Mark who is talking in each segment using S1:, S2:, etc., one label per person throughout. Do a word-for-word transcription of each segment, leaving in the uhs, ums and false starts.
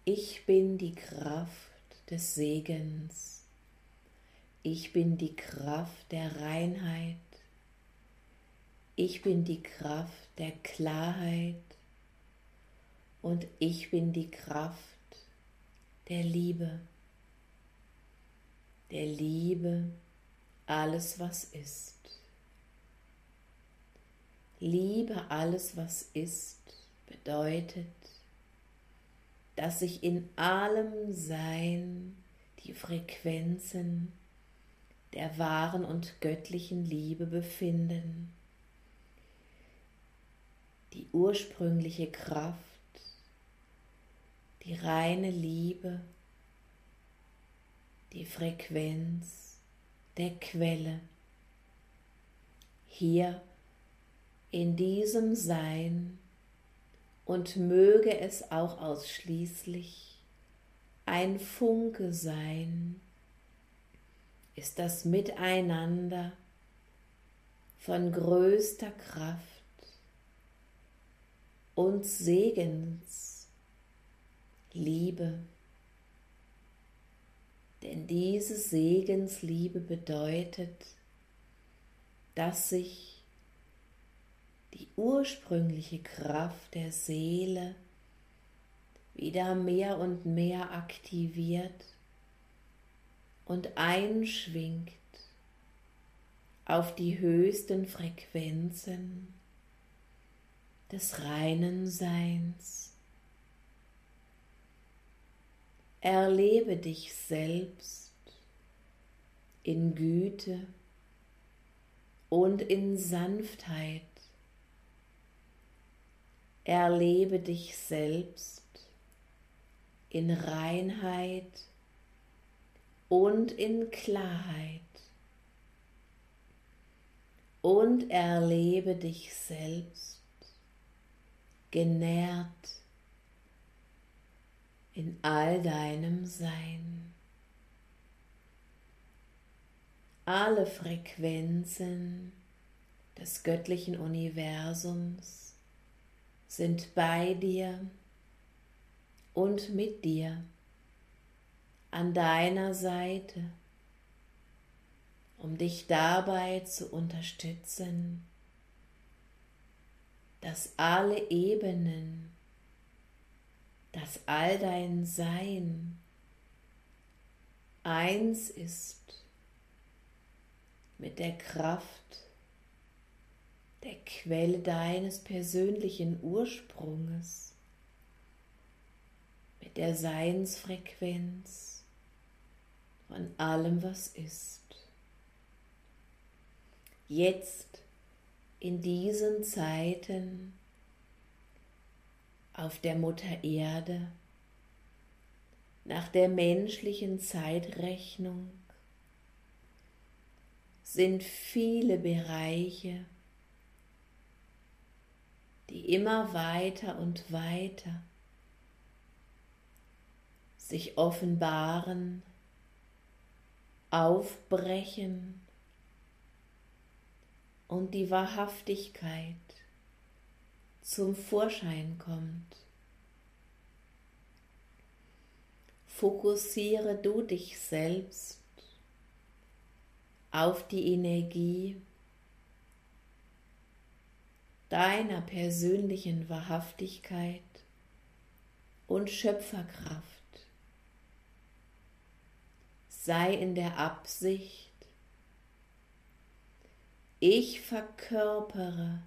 S1: Ich bin die Kraft des Segens. Ich bin die Kraft der Reinheit. Ich bin die Kraft der Klarheit. Und ich bin die Kraft der Liebe. Der Liebe, alles was ist. Liebe, alles was ist, bedeutet, dass sich in allem Sein die Frequenzen der wahren und göttlichen Liebe befinden. Die ursprüngliche Kraft, die reine Liebe, die Frequenz der Quelle. Hier in diesem Sein, und möge es auch ausschließlich ein Funke sein, ist das Miteinander von größter Kraft und Segens, Liebe. Denn diese Segensliebe bedeutet, dass sich die ursprüngliche Kraft der Seele wieder mehr und mehr aktiviert und einschwingt auf die höchsten Frequenzen des reinen Seins. Erlebe dich selbst in Güte und in Sanftheit. Erlebe dich selbst in Reinheit und in Klarheit. Und erlebe dich selbst genährt in all deinem Sein. Alle Frequenzen des göttlichen Universums sind bei dir und mit dir an deiner Seite, um dich dabei zu unterstützen, dass alle Ebenen, dass all dein Sein eins ist mit der Kraft der Quelle deines persönlichen Ursprunges, mit der Seinsfrequenz von allem, was ist. Jetzt, in diesen Zeiten, auf der Mutter Erde, nach der menschlichen Zeitrechnung, sind viele Bereiche, die immer weiter und weiter sich offenbaren, aufbrechen und die Wahrhaftigkeit zum Vorschein kommt. Fokussiere du dich selbst auf die Energie deiner persönlichen Wahrhaftigkeit und Schöpferkraft. Sei in der Absicht, ich verkörpere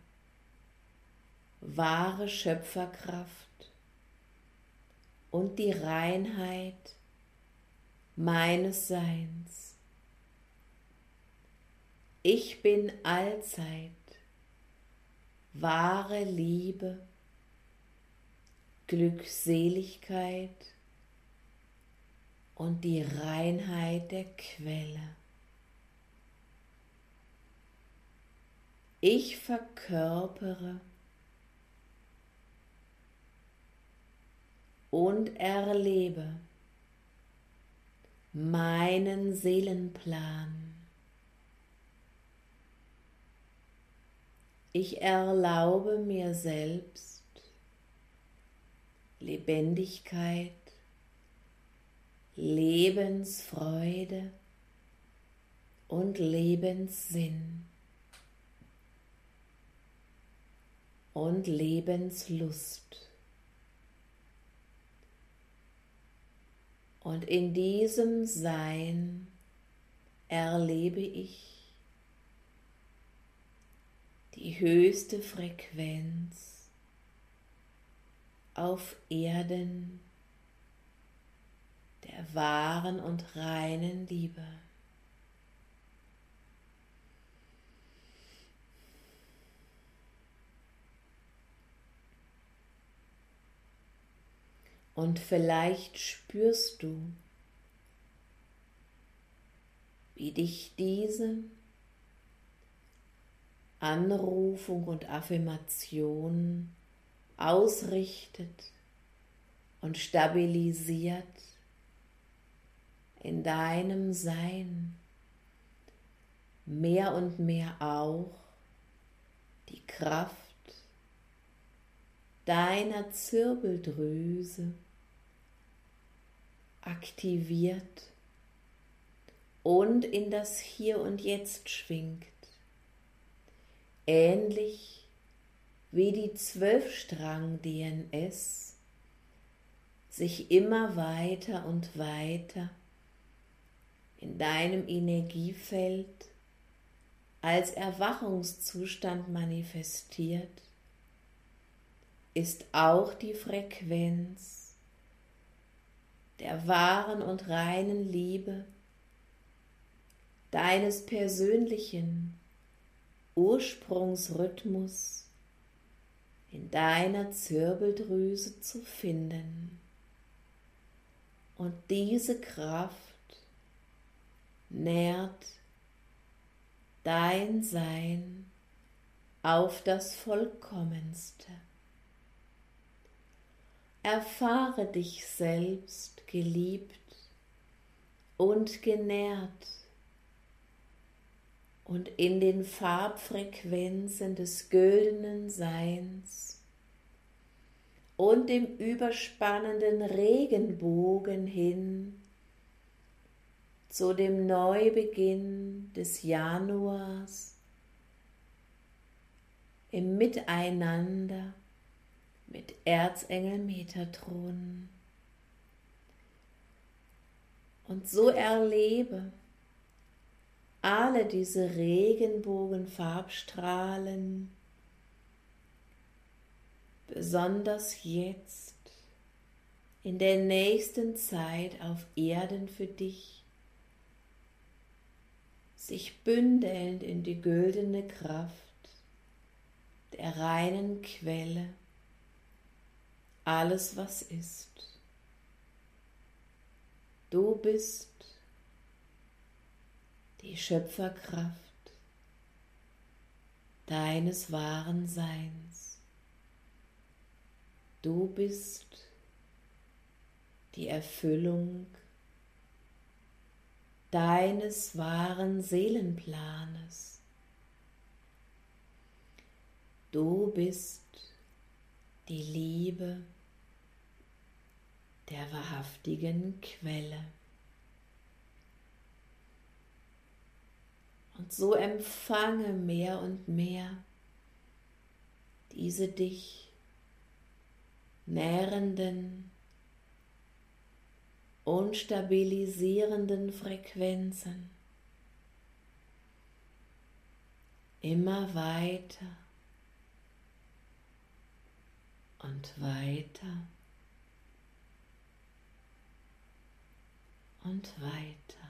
S1: wahre Schöpferkraft und die Reinheit meines Seins. Ich bin allzeit wahre Liebe, Glückseligkeit und die Reinheit der Quelle. Ich verkörpere und erlebe meinen Seelenplan. Ich erlaube mir selbst Lebendigkeit Lebensfreude und Lebenssinn und Lebenslust. Und in diesem Sein erlebe ich die höchste Frequenz auf Erden der wahren und reinen Liebe. Und vielleicht spürst du, wie dich diese Anrufung und Affirmation ausrichtet und stabilisiert in deinem Sein, mehr und mehr auch die Kraft deiner Zirbeldrüse aktiviert und in das Hier und Jetzt schwingt, ähnlich wie die Zwölfstrang-D N S sich immer weiter und weiter in deinem Energiefeld als Erwachungszustand manifestiert, ist auch die Frequenz der wahren und reinen Liebe deines persönlichen Ursprungsrhythmus in deiner Zirbeldrüse zu finden. Und diese Kraft nährt dein Sein auf das Vollkommenste. Erfahre dich selbst geliebt und genährt und in den Farbfrequenzen des güldenen Seins und dem überspannenden Regenbogen hin zu dem Neubeginn des Januars im Miteinander mit Erzengel Metatron. Und so erlebe alle diese Regenbogenfarbstrahlen, besonders jetzt in der nächsten Zeit auf Erden für dich, sich bündelnd in die güldene Kraft der reinen Quelle, alles was ist. Du bist die Schöpferkraft deines wahren Seins. Du bist die Erfüllung deines wahren Seelenplanes. Du bist die Liebe der wahrhaftigen Quelle. Und so empfange mehr und mehr diese dich nährenden und stabilisierenden Frequenzen immer weiter und weiter und weiter.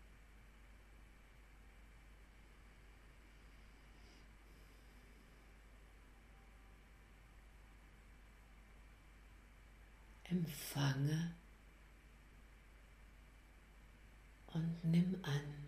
S1: Empfange und nimm an.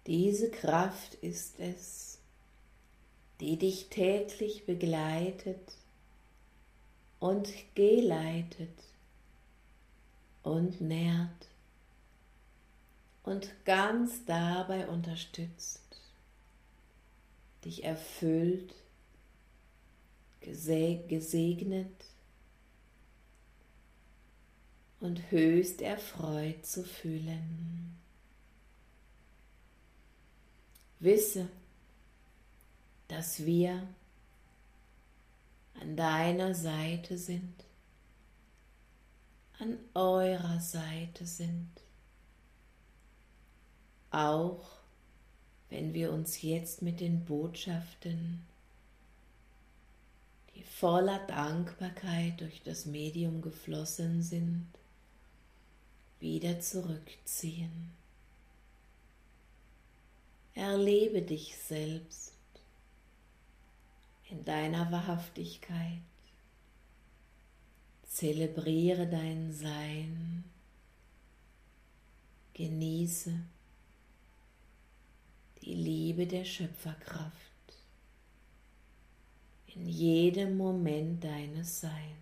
S1: Diese Kraft ist es, die dich täglich begleitet und geleitet und nährt und ganz dabei unterstützt, dich erfüllt, gesegnet und höchst erfreut zu fühlen. Wisse, dass wir an deiner Seite sind, an eurer Seite sind, auch wenn wir uns jetzt mit den Botschaften, die voller Dankbarkeit durch das Medium geflossen sind, wieder zurückziehen. Erlebe dich selbst in deiner Wahrhaftigkeit. Zelebriere dein Sein. Genieße die Liebe der Schöpferkraft in jedem Moment deines Seins.